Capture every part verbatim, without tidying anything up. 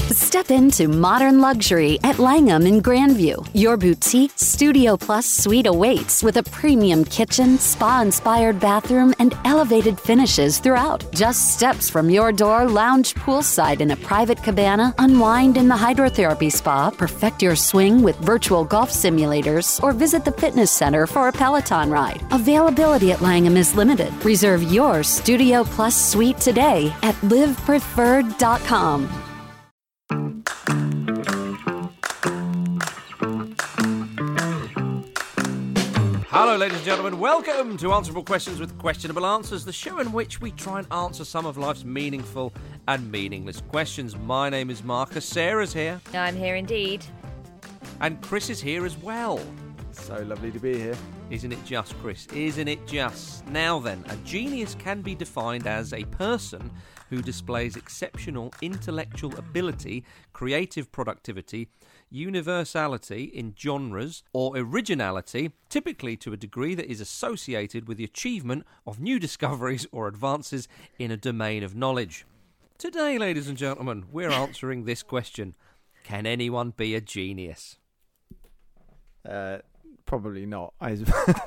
Step into modern luxury at Langham in Grandview. Your boutique Studio Plus suite awaits with a premium kitchen, spa-inspired bathroom, and elevated finishes throughout. Just steps from your door, lounge poolside in a private cabana, unwind in the hydrotherapy spa, perfect your swing with virtual golf simulators, or visit the fitness center for a Peloton ride. Availability at Langham is limited. Reserve your Studio Plus suite today at live preferred dot com. Hello, ladies and gentlemen. Welcome to Answerable Questions with Questionable Answers, the show in which we try and answer some of life's meaningful and meaningless questions. My name is Marcus. Sarah's here. I'm here indeed. And Chris is here as well. So lovely to be here. Isn't it just, Chris? Isn't it just? Now then, a genius can be defined as a person who displays exceptional intellectual ability, creative productivity, universality in genres, or originality, typically to a degree that is associated with the achievement of new discoveries or advances in a domain of knowledge. Today, ladies and gentlemen, we're answering this question. Can anyone be a genius? Uh, probably not. I...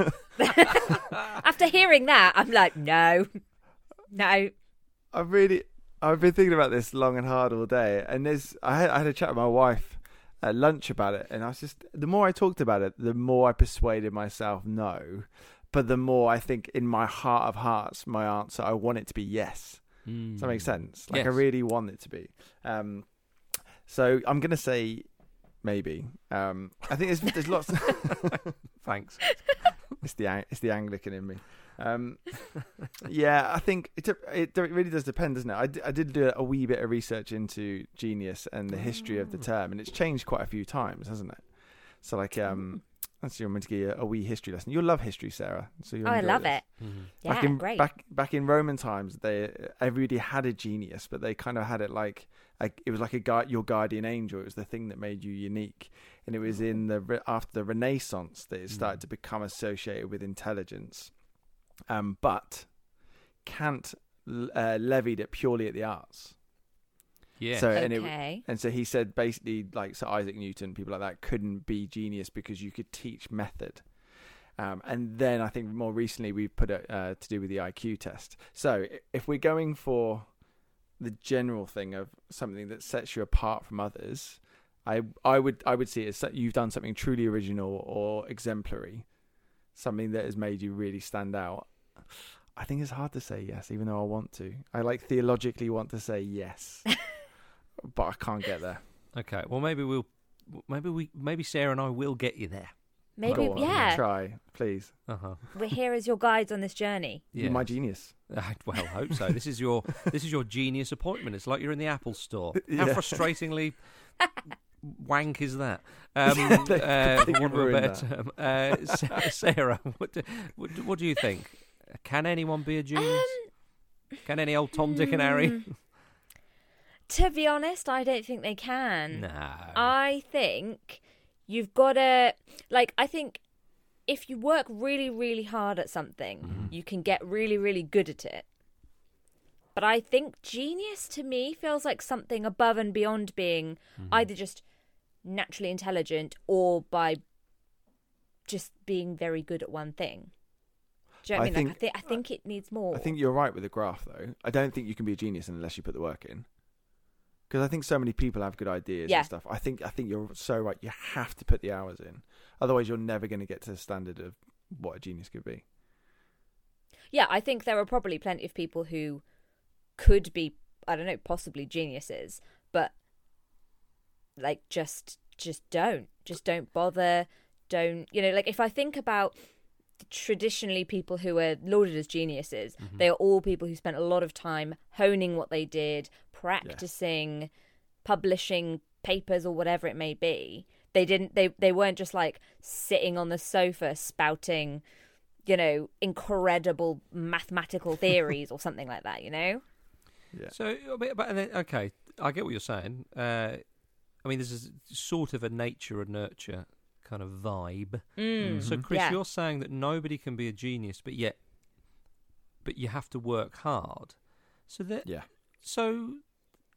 After hearing that, I'm like, no. No. I really, I've been thinking about this long and hard all day, and there's, I had, I had a chat with my wife at lunch about it, and I was just, the more I talked about it, the more I persuaded myself no, but the more I think in my heart of hearts, my answer, I want it to be yes. Mm. Does that make sense? Like, yes. I really want it to be. Um, so I'm going to say maybe. Um, I think there's, there's lots. Thanks. It's the it's the Anglican in me. Um, yeah, I think it it really does depend, doesn't it? I, d- I did do a wee bit of research into genius and the history of the term, and it's changed quite a few times, hasn't it? So, like, um, let's see, I'm going to give you a, a wee history lesson. You'll love history, Sarah. So you'll oh, I love this. it. Mm-hmm. Yeah, back in, great. Back back in Roman times, they everybody had a genius, but they kind of had it like, like it was like a guy, your guardian angel. It was the thing that made you unique, and it was in the after the Renaissance that it started mm. to become associated with intelligence. Um, but Kant uh, levied it purely at the arts. Yeah. So okay. and it, and so he said basically, like Sir Isaac Newton, people like that couldn't be genius because you could teach method. Um, and then I think more recently we've put it uh, to do with the I Q test. So if we're going for the general thing of something that sets you apart from others, I I would I would see it as you've done something truly original or exemplary, something that has made you really stand out. I think it's hard to say yes, even though I want to. I like theologically want to say yes, but I can't get there. Okay, well maybe we'll, maybe we, maybe Sarah and I will get you there. Maybe, Go on, yeah. Try, please. Uh-huh. We're here as your guides on this journey. Yeah. You're my genius. Uh, well, I hope so. This is your this is your genius appointment. It's like you're in the Apple store. How Yeah. frustratingly wank is that? Um, They- uh, they for want of a ruined better term. Uh, Sa- Sarah, what do, what, do, what do you think? Can anyone be a genius? Um, Can any old Tom, Dick, and Harry? mm, To be honest, I don't think they can. No. I think you've got to, like, I think if you work really, really hard at something, Mm-hmm. you can get really, really good at it. But I think genius to me feels like something above and beyond being Mm-hmm. either just naturally intelligent or by just being very good at one thing. Do you know what I, I mean? think- like, I, th- I think it needs more. I think you're right with the graph, though. I don't think you can be a genius unless you put the work in. Because I think so many people have good ideas Yeah. and stuff. I think I think you're so right. You have to put the hours in. Otherwise, you're never going to get to the standard of what a genius could be. Yeah, I think there are probably plenty of people who could be, I don't know, possibly geniuses, but like just just don't. Just don't bother. Don't, you know, like if I think about traditionally people who are lauded as geniuses, Mm-hmm. they are all people who spent a lot of time honing what they did, practicing, yes. publishing papers or whatever it may be. They didn't they they weren't just like sitting on the sofa spouting, you know, incredible mathematical theories or something like that, you know? Yeah. So, but, but then, okay, I get what you're saying. Uh, I mean, this is sort of a nature and nurture kind of vibe. Mm, so, Chris, yeah. you're saying that nobody can be a genius, but yet, but you have to work hard. So that, Yeah. so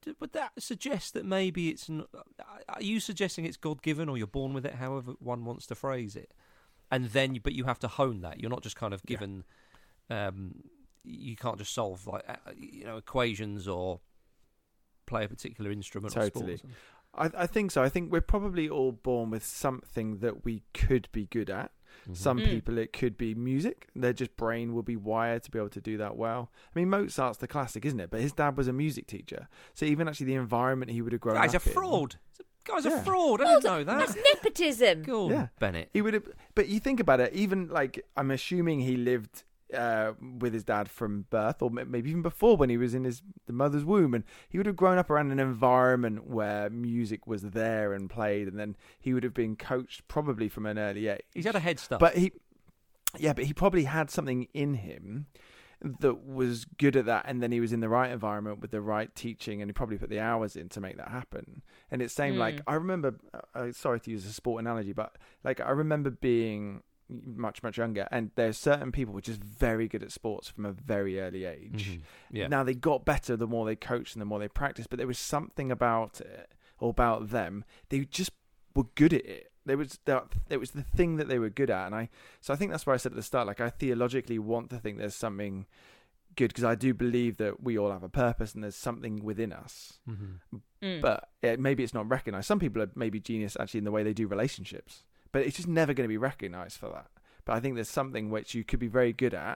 would that suggest that maybe it's? Not, are you suggesting it's God given, or you're born with it? However one wants to phrase it, and then, but you have to hone that. You're not just kind of given. Yeah. Um, you can't just solve like you know equations or play a particular instrument. Totally. Or sport I, I think so. I think we're probably all born with something that we could be good at. Mm-hmm. Some mm. people, it could be music. Their just brain will be wired to be able to do that well. I mean, Mozart's the classic, isn't it? But his dad was a music teacher. So even actually the environment he would have grown Guy's up a fraud. in. Guy's yeah. a fraud. I oh, didn't know that. That's nepotism. Go on, yeah. Bennett. He would have, but you think about it, even like, I'm assuming he lived uh, with his dad from birth, or maybe even before when he was in his the mother's womb, and he would have grown up around an environment where music was there and played, and then he would have been coached probably from an early age. He's had a head start. But he, yeah, but he probably had something in him that was good at that, and then he was in the right environment with the right teaching, and he probably put the hours in to make that happen. And it's same mm. like I remember. Uh, sorry to use a sport analogy, but like I remember being much much younger, and there's certain people who were just very good at sports from a very early age. Mm-hmm. Yeah. Now they got better the more they coached and the more they practiced, but there was something about it or about them. They just were good at it. There was that. It was the thing that they were good at, and I. So I think that's why I said at the start, like I theologically want to think there's something good, because I do believe that we all have a purpose and there's something within us. Mm-hmm. Mm. But it, maybe it's not recognized. Some people are maybe genius actually in the way they do relationships, but it's just never going to be recognized for that. But I think there's something which you could be very good at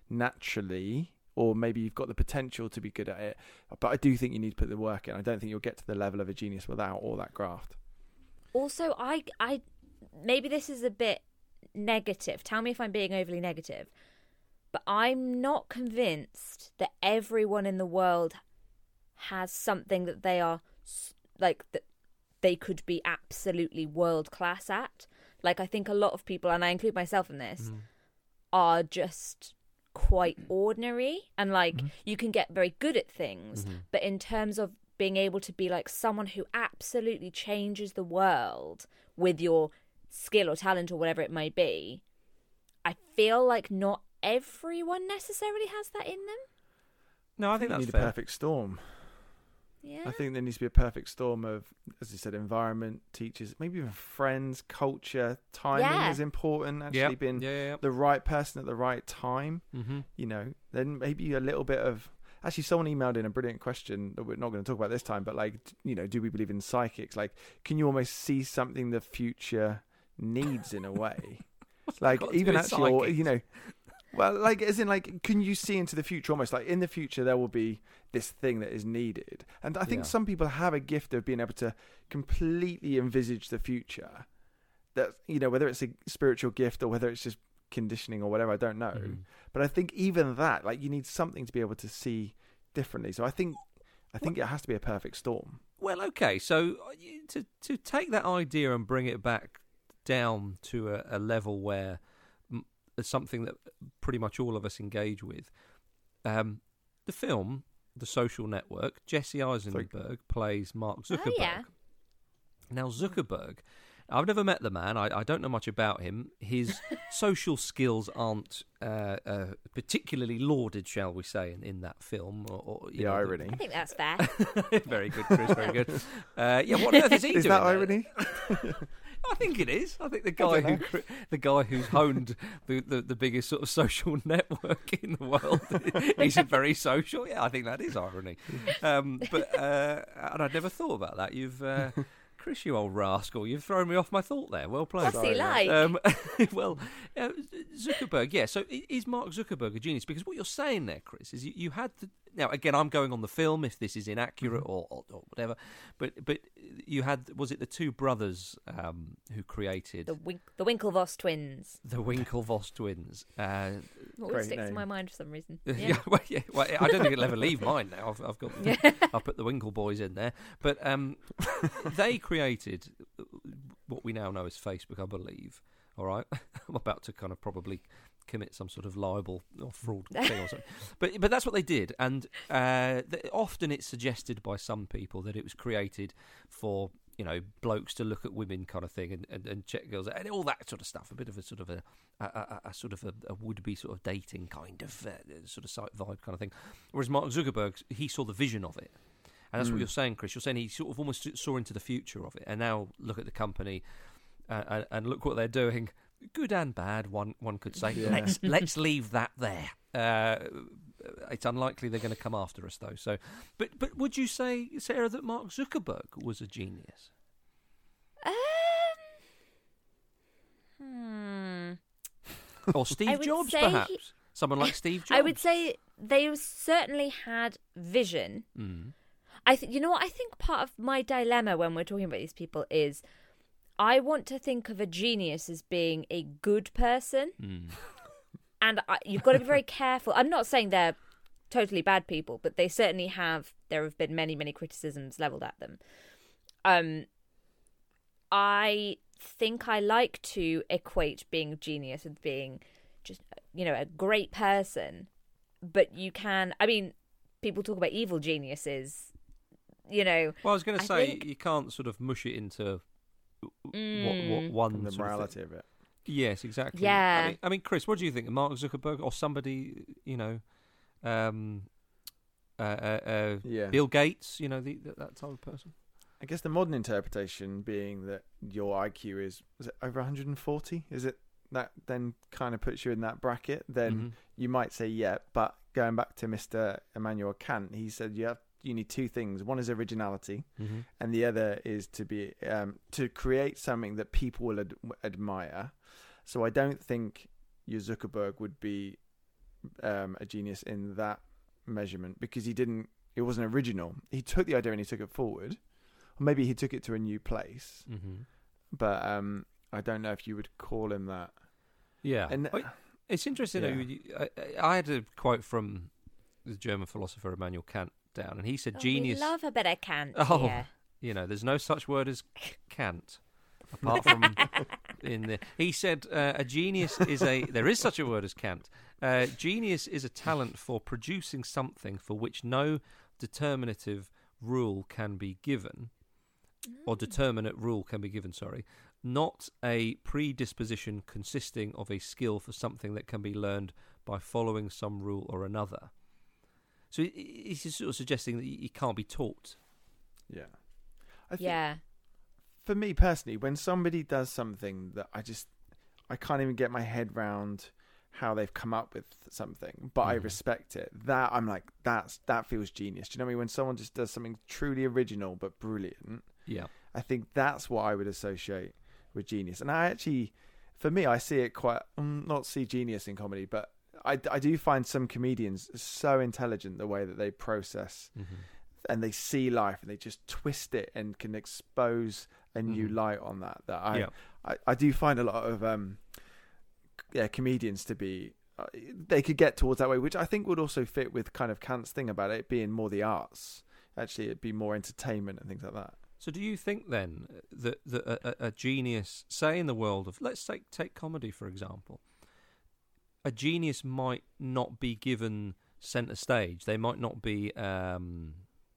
naturally, or maybe you've got the potential to be good at it. But I do think you need to put the work in. I don't think you'll get to the level of a genius without all that graft. Also, I, I, maybe this is a bit negative. Tell me if I'm being overly negative. But I'm not convinced that everyone in the world has something that they are, like, that they could be absolutely world class at. Like, I think a lot of people, and I include myself in this, mm. are just quite ordinary. And, like, mm-hmm. you can get very good at things. Mm-hmm. But in terms of being able to be, like, someone who absolutely changes the world with your skill or talent or whatever it may be, I feel like not everyone necessarily has that in them. No, I, I think, think that's you need fair. a perfect storm. Yeah. I think there needs to be a perfect storm of, as you said, environment, teachers, maybe even friends, culture, timing yeah. is important. Actually, yep. being yeah, yeah, yeah. the right person at the right time. Mm-hmm. You know, then maybe a little bit of. Actually, someone emailed in a brilliant question that we're not going to talk about this time, but like, you know, do we believe in psychics? Like, can you almost see something the future needs in a way? Like, even actually, or, you know. Well, like, as in, like, can you see into the future almost? Like, in the future, there will be this thing that is needed. And I think yeah. some people have a gift of being able to completely envisage the future. That, you know, whether it's a spiritual gift or whether it's just conditioning or whatever, I don't know. Mm. But I think even that, like, you need something to be able to see differently. So I think I think well, it has to be a perfect storm. Well, okay. So to, to take that idea and bring it back down to a, a level where it's something that pretty much all of us engage with. Um, the film, The Social Network, Jesse Eisenberg Sorry. plays Mark Zuckerberg. Oh, yeah. Now, Zuckerberg, I've never met the man. I, I don't know much about him. His social skills aren't uh, uh, particularly lauded, shall we say, in, in that film. Or, or you the know, irony. I think that's fair. Very good, Chris. Very good. Uh, yeah, what on earth is he is doing? Is that there? irony? I think it is. I think the guy who the guy who's honed the, the, the biggest sort of social network in the world isn't very social. Yeah, I think that is irony. Um, but uh, and I'd never thought about that. You've. Uh, Chris, you old rascal, you've thrown me off my thought there. Well played. What's he like? Um, well, uh, Zuckerberg, yeah. So is Mark Zuckerberg a genius? Because what you're saying there, Chris, is you, you had to... Now, again, I'm going on the film, if this is inaccurate or, or, or whatever, but but you had, was it the two brothers um, who created... The, Wink- the Winklevoss twins. The Winklevoss twins. Uh, always sticks to my mind for some reason. Yeah, yeah, well, yeah well, I don't think it'll ever leave mine now. I've, I've got, I'll put the Winkle boys in there. But um, they created what we now know as Facebook, I believe. All right, I'm about to kind of probably commit some sort of libel or fraud thing or something, but but that's what they did, and uh, th- often it's suggested by some people that it was created for, you know, blokes to look at women kind of thing and, and, and check girls and all that sort of stuff. A bit of a sort of a, a, a, a sort of a, a would-be sort of dating kind of uh, sort of site vibe kind of thing. Whereas Mark Zuckerberg, he saw the vision of it. And that's Mm. what you're saying, Chris. You're saying he sort of almost saw into the future of it, and now look at the company, uh, and, and look what they're doing. Good and bad, one one could say. Yeah. Let's let's leave that there. Uh, it's unlikely they're going to come after us, though. So, but but would you say, Sarah, that Mark Zuckerberg was a genius? Um, hmm. Or I Steve would Jobs, say perhaps? he- Someone like Steve Jobs? I would say they certainly had vision. Mm. I think you know what I think part of my dilemma when we're talking about these people is I want to think of a genius as being a good person, Mm. and I, you've got to be very careful. I'm not saying they're totally bad people, but they certainly have. There have been many, many criticisms leveled at them. Um, I think I like to equate being a genius with being just, you know, a great person. But you can, I mean, people talk about evil geniuses, you know. Well, I was going to I say, think- you can't sort of mush it into what, Mm. what one From the sort of morality thing. of it. Yes, exactly. Yeah. I mean, I mean, Chris, what do you think? Mark Zuckerberg or somebody, you know, um, uh, uh, uh, Yeah. Bill Gates, you know, the, that, that type of person? I guess the modern interpretation being that your I Q is was it over one hundred forty? Is it that then kind of puts you in that bracket? Then Mhm. you might say yeah, but going back to Mister Immanuel Kant, he said you have you need two things. One is originality, Mhm. and the other is to be um, to create something that people will ad- admire. So I don't think your Zuckerberg would be um, a genius in that measurement because he didn't. It wasn't original. He took the idea and he took it forward. Or maybe he took it to a new place. Mhm. But um, I don't know if you would call him that. Yeah. And Well, it's interesting. yeah. though, you- I, I had a quote from the German philosopher Immanuel Kant down, and he said, Oh, "Genius." We love a bit of Kant Oh. here. You know, there's no such word as Kant, apart from in the. He said, uh, "A genius is a." There is such a word as Kant. Uh, genius is a talent for producing something for which no determinative rule can be given, or determinate rule can be given. Sorry, not a predisposition consisting of a skill for something that can be learned by following some rule or another. So he- he's just sort of suggesting that he can't be taught. Yeah. I think Yeah. for me personally, when somebody does something that I just I can't even get my head round how they've come up with something, but I Mhm. respect it. That I'm like, that's that feels genius. Do you know what I mean? When someone just does something truly original but brilliant, Yeah. I think that's what I would associate with genius. And I actually, for me, I see it quite um, not see genius in comedy, but I, I do find some comedians so intelligent the way that they process Mm-hmm. and they see life and they just twist it and can expose a new Mhm. light on that. That I, Yeah. I, I do find a lot of um, yeah, comedians to be uh, they could get towards that way, which I think would also fit with kind of Kant's thing about it being more the arts. Actually, it'd be more entertainment and things like that. So, do you think then that, that a, a, a genius, say in the world of, let's take take comedy for example, a genius might not be given centre stage. They might not be um,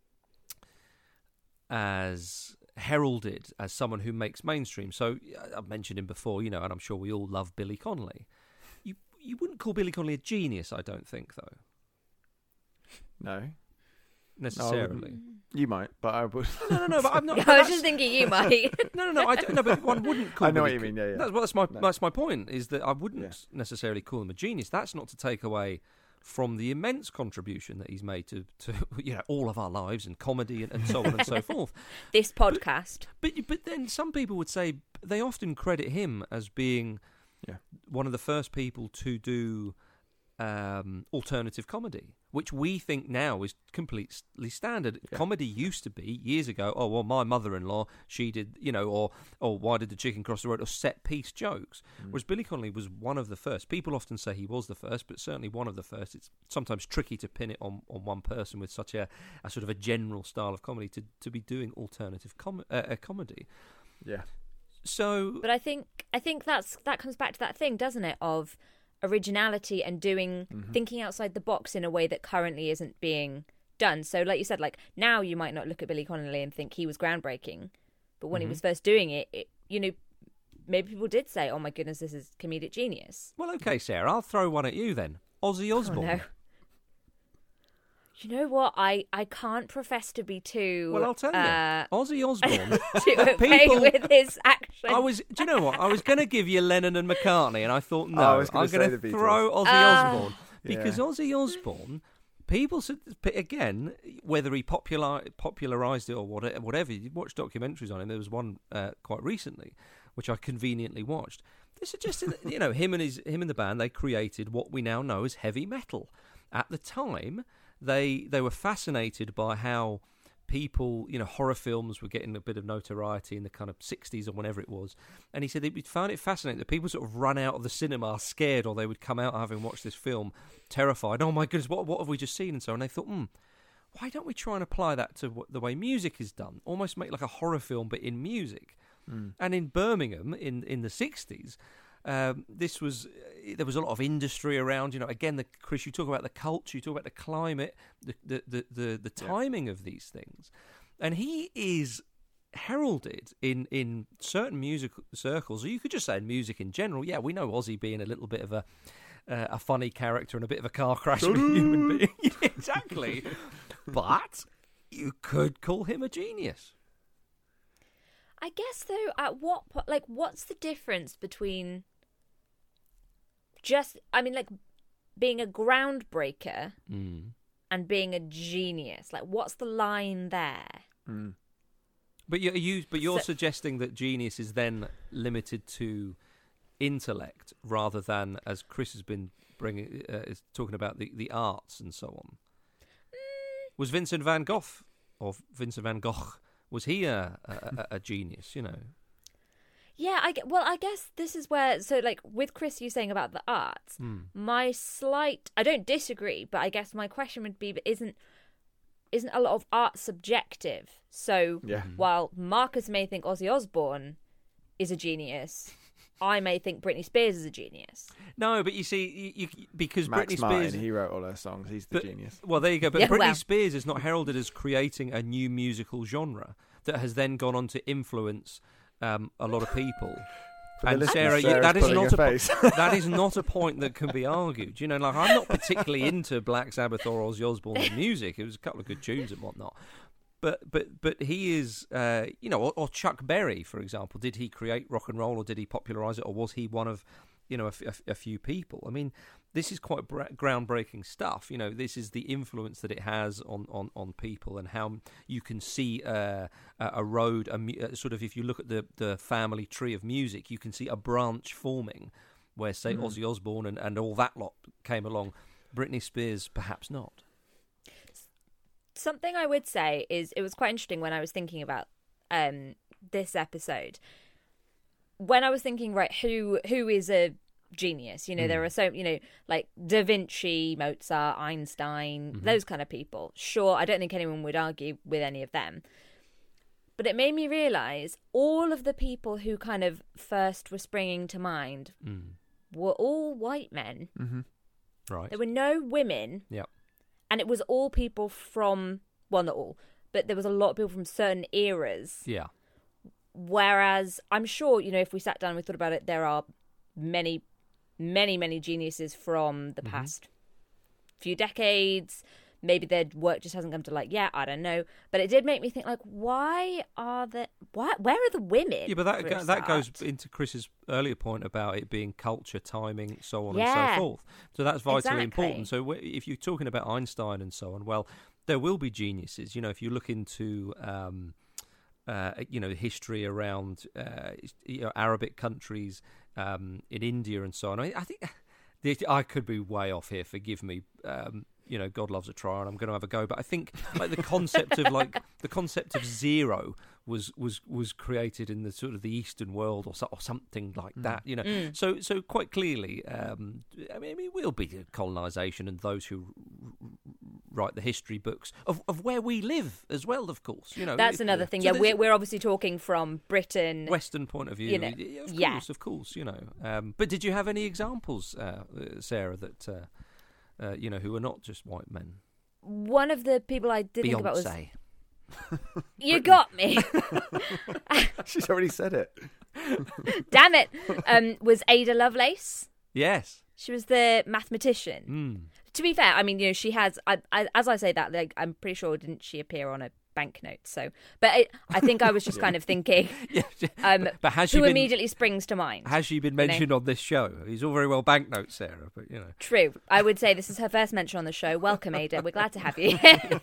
as heralded as someone who makes mainstream. So, I've mentioned him before, you know, and I'm sure we all love Billy Connolly. You you wouldn't call Billy Connolly a genius, I don't think, though, No, necessarily. you might, but I would. No, no, no. But I'm not. I but was just thinking you might. No, no, no. I don't, no, but one wouldn't call. I know what Billy you Co- mean. Yeah, yeah. That's, well, that's my No. that's my point. Is that I wouldn't Yeah. necessarily call him a genius. That's not to take away from the immense contribution that he's made to, to you know all of our lives and comedy and, and so on and so forth. This podcast. But but then some people would say they often credit him as being Yeah. one of the first people to do um, alternative comedy, which we think now is completely standard. Yeah. Comedy used to be years ago. Oh well, my mother-in-law, she did, you know, or or why did the chicken cross the road? Or set piece jokes. Mm. Whereas Billy Connolly was one of the first. People often say he was the first, but certainly one of the first. It's sometimes tricky to pin it on, on one person with such a, a sort of a general style of comedy to, to be doing alternative com- uh, uh, comedy. Yeah. So But I think I think that's that comes back to that thing, doesn't it, of originality and doing Mhm. thinking outside the box in a way that currently isn't being done. So like you said, like now you might not look at Billy Connolly and think he was groundbreaking, but when Mhm. he was first doing it, it, you know, maybe people did say, "Oh my goodness, this is comedic genius." Well, okay, Sarah, I'll throw one at you then. Ozzy Oh Osbourne. no. You know what? I, I can't profess to be too. Well, I'll tell you, uh, Ozzy Osbourne. to people, with his action. I was. Do you know what? I was going to give you Lennon and McCartney, and I thought no, Oh, I was I'm gonna going say to the throw Ozzy Ah. Osbourne because Yeah. Ozzy Osbourne. People said again whether he popular, popularized it or whatever. Whatever you watch documentaries on him. There was one uh, quite recently, which I conveniently watched. They suggested that you know him and his him and the band they created what we now know as heavy metal. At the time, they they were fascinated by how people, you know, horror films were getting a bit of notoriety in the kind of sixties or whenever it was. And he said they found it fascinating that people sort of run out of the cinema scared, or they would come out having watched this film terrified. Oh my goodness, what what have we just seen? And so on. And they thought, hmm, why don't we try and apply that to what, the way music is done? Almost make like a horror film, but in music. Mm. And in Birmingham in, in the sixties, um, this was there was a lot of industry around. You know, again, the, Chris, you talk about the culture, you talk about the climate, the the the, the, the timing yeah. of these things, and he is heralded in, in certain music circles, or you could just say in music in general. Yeah, we know Ozzy being a little bit of a uh, a funny character and a bit of a car crash with a human being. Yeah, exactly, but you could call him a genius. I guess though, at what po- like what's the difference between just I mean like being a groundbreaker mm. and being a genius? Like, what's the line there? Mm. But you, you but you're So- suggesting that genius is then limited to intellect rather than, as Chris has been bringing, uh, is talking about the, the arts and so on. Mm. Was Vincent van Gogh or Vincent van Gogh? Was he a, a, a genius, you know? Yeah, I get, well, I guess this is where, so like with Chris, you saying about the arts, Mm. my slight, I don't disagree, but I guess my question would be, but isn't isn't a lot of art subjective? So Yeah. while Marcus may think Ozzy Osbourne is a genius, I may think Britney Spears is a genius. No, but you see, you, you, because Max Britney Martin, Spears... he wrote all her songs. He's the But- genius. Well, there you go. But Yeah, Britney well. Spears is not heralded as creating a new musical genre that has then gone on to influence um, a lot of people. For the And listeners, Sarah, you, Sarah's that is pulling not her a po- face. that is not a point that can be argued. You know, like I'm not particularly into Black Sabbath or Ozzy Osbourne's music. It was a couple of good tunes and whatnot. But but but he is, uh, you know, or, or Chuck Berry, for example. Did he create rock and roll, or did he popularize it, or was he one of, you know, a, f- a few people? I mean, this is quite bra- groundbreaking stuff. You know, this is the influence that it has on, on, on people, and how you can see uh, a, a road, a, mu- uh, sort of, if you look at the, the family tree of music, you can see a branch forming where, say, Mm. Ozzy Osbourne and, and all that lot came along. Britney Spears, perhaps not. Something I would say is it was quite interesting when I was thinking about um, this episode. When I was thinking, right, who who is a genius? You know, Mm. there are so, you know, like Da Vinci, Mozart, Einstein, Mhm. those kind of people. Sure, I don't think anyone would argue with any of them. But it made me realise all of the people who kind of first were springing to mind Mm. were all white men. Mm-hmm. Right. There were no women. Yep. And it was all people from, well, not all, but there was a lot of people from certain eras. Yeah. Whereas I'm sure, you know, if we sat down and we thought about it, there are many, many, many geniuses from the Mhm. past few decades. Maybe their work just hasn't come to light yet. I don't know. But it did make me think, like, why are the, why, where are the women? Yeah, but that for a go- that goes start? into Chris's earlier point about it being culture, timing, so on and Yeah. so forth. So that's vitally Exactly. important. So wh- if you're talking about Einstein and so on, well, there will be geniuses. You know, if you look into, um, uh, you know, history around, uh, you know, Arabic countries, um, in India and so on. I, I think I could be way off here. Forgive me. Um, you know, God loves a try, and I'm going to have a go. But I think like the concept of like the concept of zero was was was created in the sort of the Eastern world, or so, or something like that. You know, Mm. so so quite clearly, um, I mean, it will be colonisation and those who r- write the history books of, of where we live as well. Of course, you know That's another thing. So Yeah, there's we're, we're obviously talking from Britain. Western point of view. You know, of course, yeah. of course, you know. Um, but did you have any examples, uh, uh, Sarah, that uh, uh, you know, who are not just white men? One of the people I did think about was... Beyonce. You got me. She's already said it. Damn it. Um, was Ada Lovelace. Yes. She was the mathematician. Mm. To be fair, I mean, you know, she has. I, I, as I say that, like, I'm pretty sure didn't she appear on a banknote? So, but I, I think I was just kind of thinking. Yeah, um, but has she who been, immediately springs to mind? Has she been mentioned on this show? He's all very well banknotes, Sarah, but you know. True. I would say this is her first mention on the show. Welcome, Ada. We're glad to have you.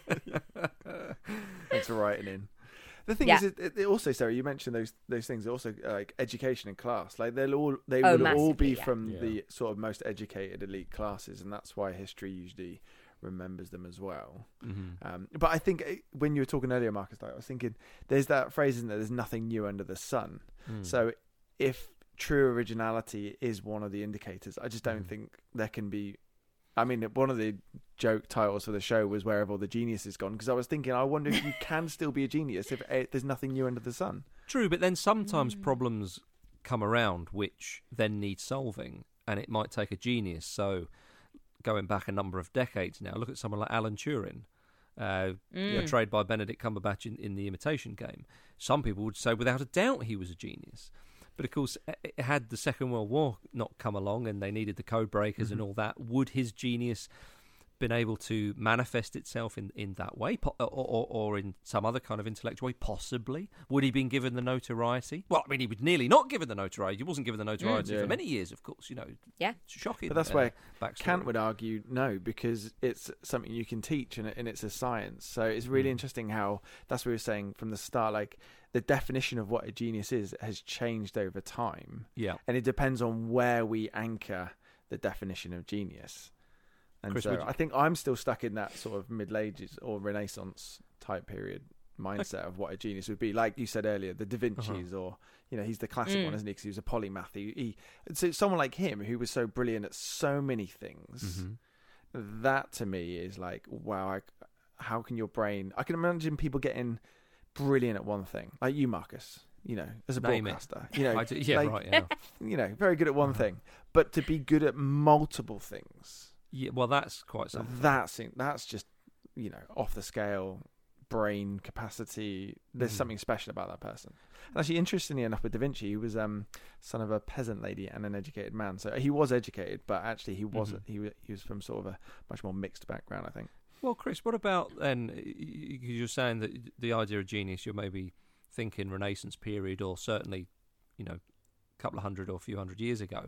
Thanks for writing in. The thing Yeah. is, it, it also, Sarah, you mentioned those those things. Also, uh, like education and class, like they'll all they Oh, will all be massively, yeah. from Yeah. the sort of most educated elite classes, and that's why history usually remembers them as well. Mm-hmm. Um, but I think uh, when you were talking earlier, Marcus, like, I was thinking there's that phrase in there. There's nothing new under the sun. Mm. So if true originality is one of the indicators, I just don't Mm. think there can be. I mean, one of the joke titles for the show was "Where Have All the Genius Is Gone?" Because I was thinking, I wonder if you can still be a genius if uh, there's nothing new under the sun. True, but then sometimes Mm. problems come around which then need solving, and it might take a genius. So, going back a number of decades now, look at someone like Alan Turing, uh, Mm. portrayed by Benedict Cumberbatch in, in The Imitation Game. Some people would say without a doubt he was a genius. But of course, it had the Second World War not come along and they needed the code breakers Mm-hmm. and all that, would his genius been able to manifest itself in, in that way, po- or, or, or in some other kind of intellectual way? Possibly. Would he been given the notoriety? Well, I mean, he was nearly not given the notoriety. He wasn't given the notoriety yeah. for many years, of course. You know, Yeah. it's shocking. But that's uh, where backstory. Kant would argue no, because it's something you can teach and, it, and it's a science. So it's really Mm. interesting how that's what we were saying from the start. Like the definition of what a genius is has changed over time, Yeah. and it depends on where we anchor the definition of genius. And Chris, so would you- I think I'm still stuck in that sort of Middle Ages or Renaissance type period mindset of what a genius would be. Like you said earlier, the Da Vinci's, or you know, he's the classic Mm. one, isn't he? Because he was a polymath. He, he so someone like him who was so brilliant at so many things. Mhm. That to me is like, wow, I, how can your brain? I can imagine people getting brilliant at one thing, like you, Marcus. You know, as a Name it. broadcaster, you know, I do, yeah, like, right. Yeah. you know, very good at one Uh-huh. thing, but to be good at multiple things, yeah. Well, that's quite something. that's that's just, you know, off the scale brain capacity. There's Mhm. something special about that person. And actually, interestingly enough, with Da Vinci, he was um son of a peasant lady and an educated man. So he was educated, but actually he wasn't. He wa- he was from sort of a much more mixed background, I think. Well, Chris, what about then? Because you're saying that the idea of genius, you're maybe thinking Renaissance period, or certainly, you know, a couple of hundred or a few hundred years ago.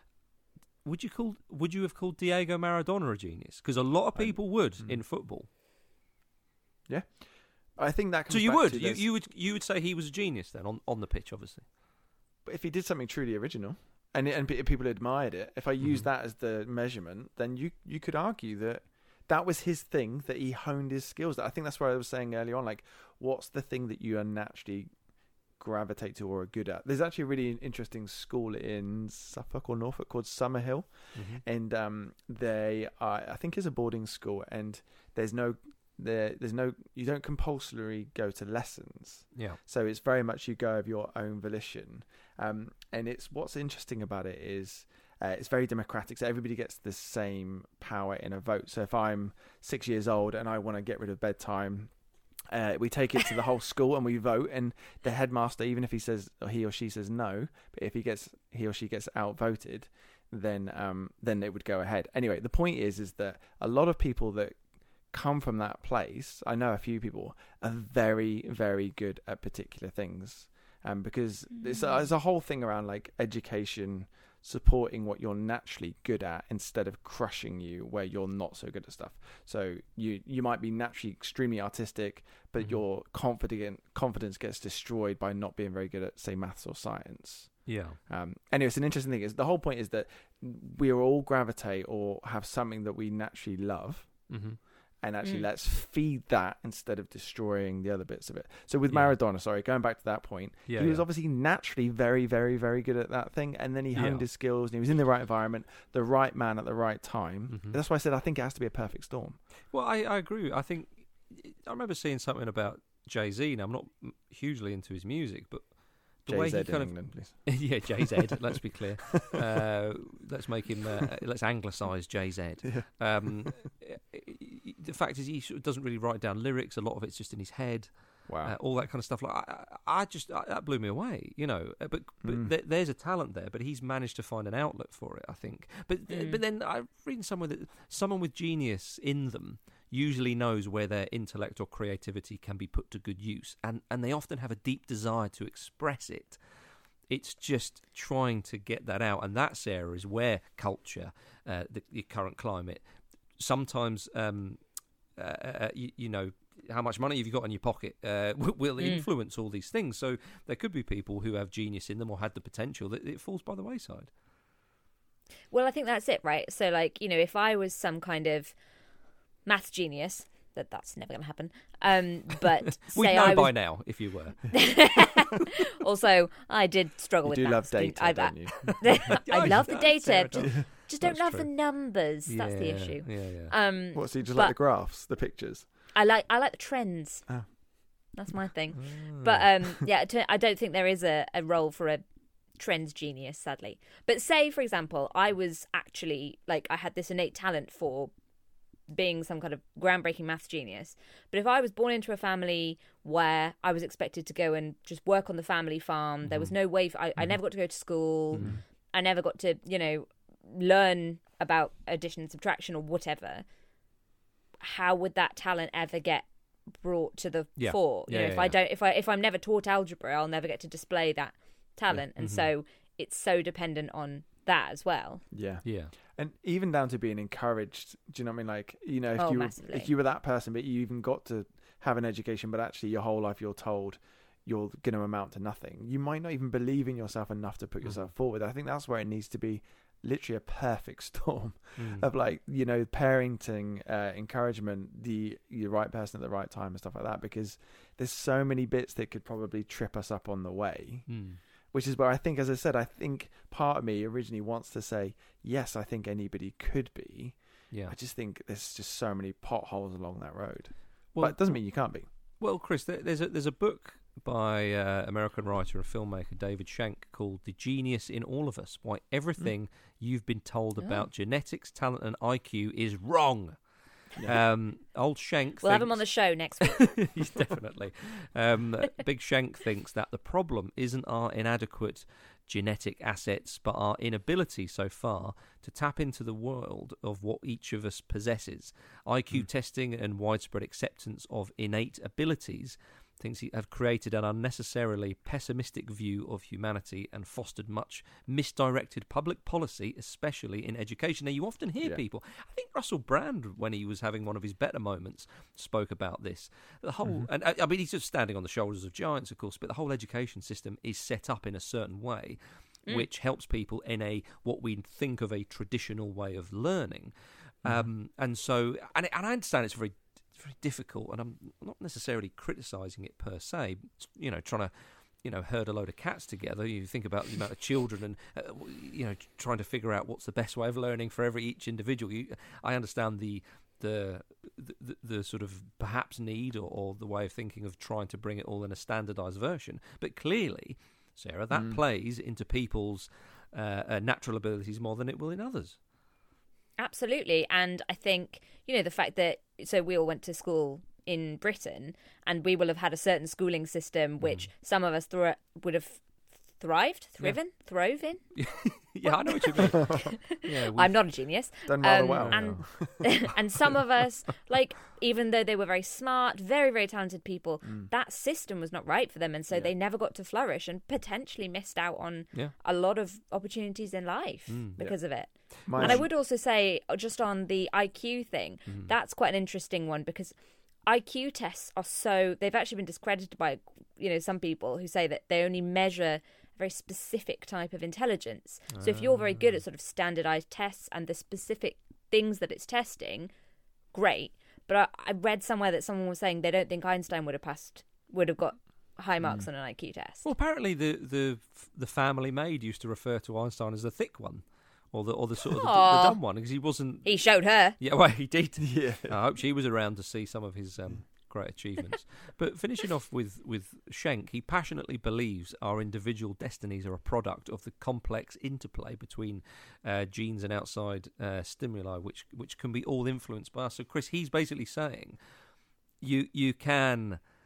Would you call? Would you have called Diego Maradona a genius? Because a lot of I- people would mm. in football. I think that comes So you back would, to you, this- you would, you would say he was a genius then on, on the pitch, obviously. But if he did something truly original, and and pe- people admired it, if I use Mhm. that as the measurement, then you you could argue that that was his thing, that he honed his skills. I think that's what I was saying earlier on. Like, what's the thing that you are naturally gravitate to or are good at? There's actually a really interesting school in Suffolk or Norfolk called Summerhill, and um, they are, I think, is a boarding school, and there's no there there's no you don't compulsorily go to lessons. Yeah. So it's very much you go of your own volition. Um, and it's what's interesting about it is uh, it's very democratic. So everybody gets the same power in a vote. So if I'm six years old and I want to get rid of bedtime, uh, we take it to the whole school and we vote. And the headmaster, even if he says or he or she says no, but if he gets he or she gets outvoted, then um, then it would go ahead. Anyway, the point is is that a lot of people that come from that place, I know a few people, are very, very good at particular things. Um, because there's a, there's a whole thing around like education supporting what you're naturally good at instead of crushing you where you're not so good at stuff. So you you might be naturally extremely artistic, but Mhm. your confident confidence gets destroyed by not being very good at, say, maths or science. Yeah. Um, anyway, it's an interesting thing. Is the whole point is that we all gravitate or have something that we naturally love. Mm-hmm. And actually, Mm. let's feed that instead of destroying the other bits of it. So with Yeah. Maradona, sorry, going back to that point, Yeah, he was yeah. obviously naturally very, very, very good at that thing. And then he honed Yeah. his skills and he was in the right environment, the right man at the right time. Mhm. That's why I said I think it has to be a perfect storm. Well, I, I agree. I think I remember seeing something about Jay-Z. Now, I'm not hugely into his music, but the way Jay-Z he in kind of England, please. yeah, J Z. Let's be clear. Uh, let's make him. Uh, let's anglicise J Z. Yeah. Um, the fact is, he sort of doesn't really write down lyrics. A lot of it's just in his head. Wow. uh, all that kind of stuff. Like I, I just I, that blew me away, you know. Uh, But but Mm. th- there's a talent there, but he's managed to find an outlet for it, I think. But th- Mm. but then I read somewhere that someone with genius in them usually knows where their intellect or creativity can be put to good use, and and they often have a deep desire to express it. It's just trying to get that out, and that, Sarah, is where culture, uh, the, the current climate, sometimes, um, uh, uh, you, you know, how much money have you got in your pocket uh, will, will Mm. influence all these things. So there could be people who have genius in them or had the potential that it falls by the wayside. Well, I think that's it, right? So, like, you know, if I was some kind of math genius, that that's never going to happen. Um, but We'd say know I was by now if you were. also, I did struggle You with do love maths. data, I, don't you? I Oh, love she the does, Sarah data. does. Just, just don't That's love true. the numbers. That's the Yeah, issue. Yeah, yeah. Um, What, so you just but like the graphs, the pictures? I like I like the trends. Oh. That's my thing. Mm. But um, yeah, t- I don't think there is a, a role for a trends genius, sadly. But say, for example, I was actually like I had this innate talent for being some kind of groundbreaking maths genius. But if I was born into a family where I was expected to go and just work on the family farm, there was no way. For, I, I never got to go to school. Mm. I never got to, you know, learn about addition and subtraction or whatever. How would that talent ever get brought to the Yeah. fore? You Yeah, know, yeah, if I yeah. don't, if I if I'm never taught algebra, I'll never get to display that talent, and Mhm. so it's so dependent on that as well. Yeah. Yeah. And even down to being encouraged. Do you know what I mean? Like, you know, if Oh, you were, massively. if you were that person, but you even got to have an education, but actually your whole life you're told you're going to amount to nothing, you might not even believe in yourself enough to put Mm. yourself forward. I think that's where it needs to be literally a perfect storm Mm. of, like, you know, parenting, uh, encouragement, the the right person at the right time and stuff like that, because there's so many bits that could probably trip us up on the way. Mm. Which is where I think, as I said, I think part of me originally wants to say, yes, I think anybody could be. Yeah. I just think there's just so many potholes along that road. Well, but it doesn't mean you can't be. Well, Chris, there- there's a there's a book by uh, American writer and filmmaker David Shank called "The Genius in All of Us: Why Everything You've Been Told Oh. About Genetics, Talent, and I Q is Wrong." Um, old Shank. We'll have him on the show next week. He's definitely. Um, Big Shank thinks that the problem isn't our inadequate genetic assets, but our inability so far to tap into the world of what each of us possesses. I Q Mm. testing and widespread acceptance of innate abilities things have created an unnecessarily pessimistic view of humanity and fostered much misdirected public policy, especially in education. Now, you often hear Yeah. people, I think Russell Brand, when he was having one of his better moments, spoke about this. The whole, Mhm. and I, I mean, he's just standing on the shoulders of giants, of course, but the whole education system is set up in a certain way, Mm. which helps people in a what we think of a traditional way of learning. Um, and so, and, and I understand it's very, very difficult, and I'm not necessarily criticising it per se. You know, trying to, you know, herd a load of cats together. You think about the amount of children, and uh, you know, trying to figure out what's the best way of learning for every each individual. You, I understand the. The, the the sort of perhaps need or, or the way of thinking of trying to bring it all in a standardised version, but clearly, Sarah, that Mm. plays into people's uh, uh, natural abilities more than it will in others. Absolutely. And I think, you know, the fact that, so we all went to school in Britain and we will have had a certain schooling system which some of us thr- would have thrived, thriven, throve in. Yeah, I know what you mean. Yeah, we- I'm not a genius. Done rather Um, well. and and some of us, like, even though they were very smart, very, very talented people, Mm. that system was not right for them. And so Yeah. they never got to flourish and potentially missed out on Yeah. a lot of opportunities in life Mm. because of it. My- And I would also say, uh, just on the I Q thing, Mhm. that's quite an interesting one because I Q tests are so, they've actually been discredited by, you know, some people who say that they only measure a very specific type of intelligence. So if you're very good at sort of standardized tests and the specific things that it's testing, great. But I, I read somewhere that someone was saying they don't think Einstein would have passed, would have got high marks on an I Q test. Well, apparently the, the the family maid used to refer to Einstein as the thick one, or the or the sort of the, the Aw. dumb one, because he wasn't. He showed her. Yeah, well, he did. Yeah. I hope she was around to see some of his um, great achievements. But finishing off with, with Schenk, he passionately believes our individual destinies are a product of the complex interplay between uh, genes and outside uh, stimuli, which which can be all influenced by us. So, Chris, he's basically saying you you can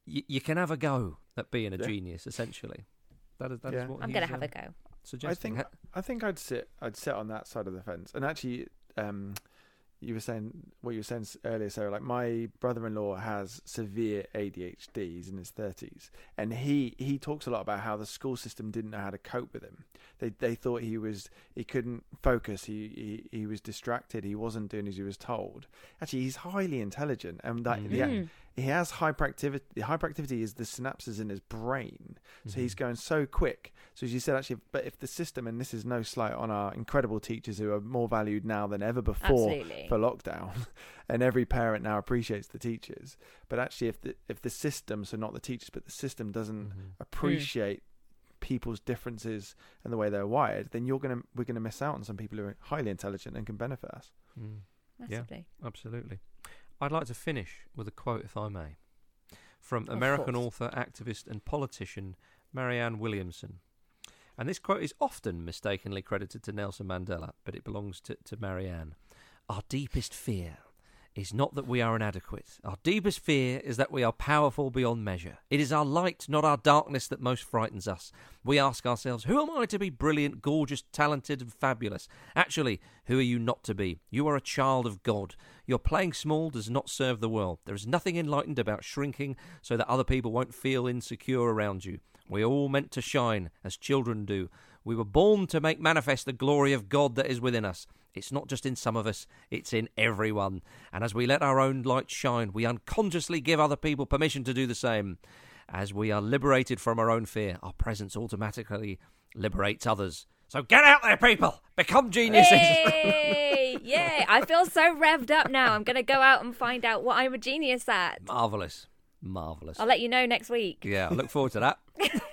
y- you can have a go at being a Yeah. genius. Essentially, that is that Yeah. is what I'm he's, gonna have uh, a go. suggesting. I think I think I'd sit I'd sit on that side of the fence. And actually, um, you were saying what you were saying earlier, Sarah. Like my brother-in-law has severe A D H D. He's in his thirties, and he he talks a lot about how the school system didn't know how to cope with him. They they thought he was he couldn't focus. He he, he was distracted. He wasn't doing as he was told. Actually, he's highly intelligent, and that Mm. yeah, Mm. he has hyperactivity. Hyperactivity is the synapses in his brain, so Mm-hmm. he's going so quick. So as you said, actually, but if the system, and this is no slight on our incredible teachers who are more valued now than ever before Absolutely. for lockdown, and every parent now appreciates the teachers. But actually, if the if the system, so not the teachers, but the system doesn't Mhm. appreciate people's differences and the way they're wired, then you're gonna we're gonna miss out on some people who are highly intelligent and can benefit us. Mm. Massively. Absolutely. I'd like to finish with a quote, if I may, from Of American course. author, activist, and politician Marianne Williamson. And this quote is often mistakenly credited to Nelson Mandela, but it belongs to, to Marianne. Our deepest fear is not that we are inadequate. Our deepest fear is that we are powerful beyond measure. It is our light, not our darkness, that most frightens us. We ask ourselves, who am I to be brilliant, gorgeous, talented, and fabulous? Actually, who are you not to be? You are a child of God. Your playing small does not serve the world. There is nothing enlightened about shrinking so that other people won't feel insecure around you. We are all meant to shine, as children do. We were born to make manifest the glory of God that is within us. It's not just in some of us, it's in everyone. And as we let our own light shine, we unconsciously give other people permission to do the same. As we are liberated from our own fear, our presence automatically liberates others. So get out there, people! Become geniuses! Yay! Yay! I feel so revved up now. I'm going to go out and find out what I'm a genius at. Marvellous. Marvellous. I'll let you know next week. Yeah, I look forward to that.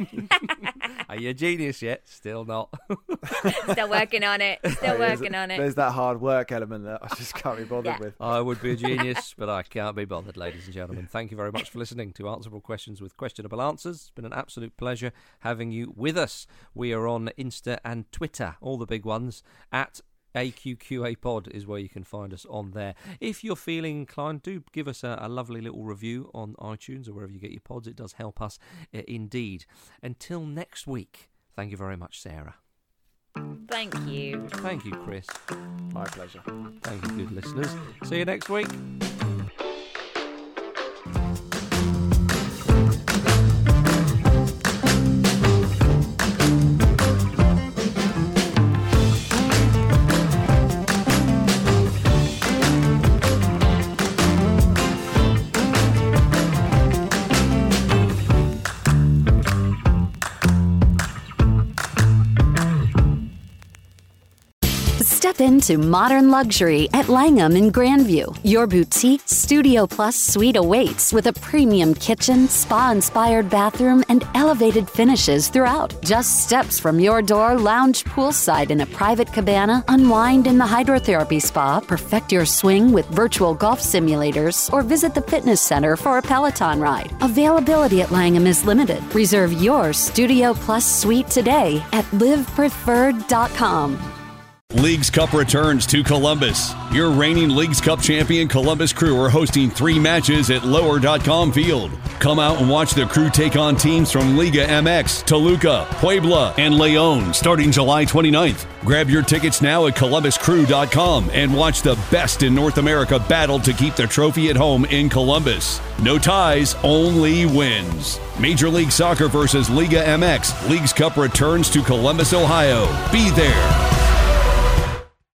Are you a genius yet? Still not. Still working on it. Still There's- working on it. There's that hard work element that I just can't be bothered Yeah. with. I would be a genius, but I can't be bothered, ladies and gentlemen. Thank you very much for listening to Answerable Questions with Questionable Answers. It's been an absolute pleasure having you with us. We are on Insta and Twitter, all the big ones, at A Q Q A Pod is where you can find us on there. If you're feeling inclined, do give us a, a lovely little review on iTunes or wherever you get your pods. It does help us uh, indeed. Until next week, thank you very much, Sarah. Thank you. Thank you, Chris. My pleasure. Thank you, good listeners. See you next week. Step into modern luxury at Langham in Grandview. Your boutique Studio Plus suite awaits with a premium kitchen, spa-inspired bathroom, and elevated finishes throughout. Just steps from your door, lounge poolside in a private cabana, unwind in the hydrotherapy spa, perfect your swing with virtual golf simulators, or visit the fitness center for a Peloton ride. Availability at Langham is limited. Reserve your Studio Plus suite today at live preferred dot com. Leagues Cup returns to Columbus. Your reigning Leagues Cup champion Columbus Crew are hosting three matches at lower dot com field. Come out and watch the Crew take on teams from Liga M X, Toluca, Puebla, and León starting July twenty-ninth. Grab your tickets now at columbus crew dot com and watch the best in North America battle to keep the trophy at home in Columbus. No ties, only wins. Major League Soccer versus Liga M X. Leagues Cup returns to Columbus, Ohio. Be there.